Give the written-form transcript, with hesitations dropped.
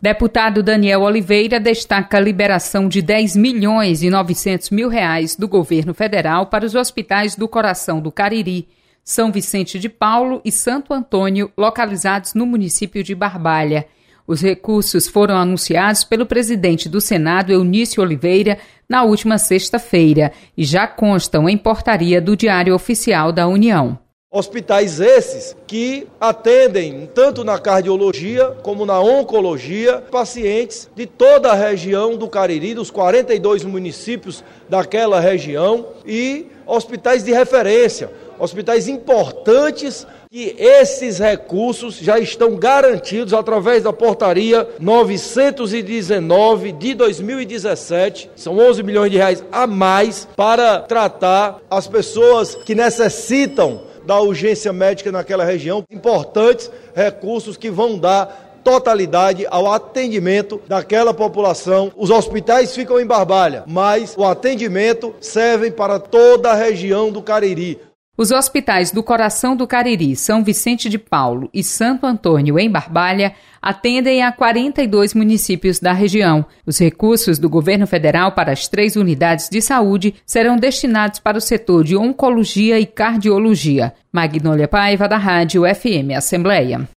Deputado Daniel Oliveira destaca a liberação de R$10.900.000 do governo federal para os hospitais do Coração do Cariri, São Vicente de Paulo e Santo Antônio, localizados no município de Barbalha. Os recursos foram anunciados pelo presidente do Senado, Eunício Oliveira, na última sexta-feira e já constam em portaria do Diário Oficial da União. Hospitais esses que atendem tanto na cardiologia como na oncologia pacientes de toda a região do Cariri, dos 42 municípios daquela região, e hospitais de referência, hospitais importantes, que esses recursos já estão garantidos através da portaria 919 de 2017, são 11 milhões de reais a mais para tratar as pessoas que necessitam da urgência médica naquela região, importantes recursos que vão dar totalidade ao atendimento daquela população. Os hospitais ficam em Barbalha, mas o atendimento serve para toda a região do Cariri. Os hospitais do Coração do Cariri, São Vicente de Paulo e Santo Antônio, em Barbalha, atendem a 42 municípios da região. Os recursos do governo federal para as 3 unidades de saúde serão destinados para o setor de oncologia e cardiologia. Magnólia Paiva, da Rádio FM Assembleia.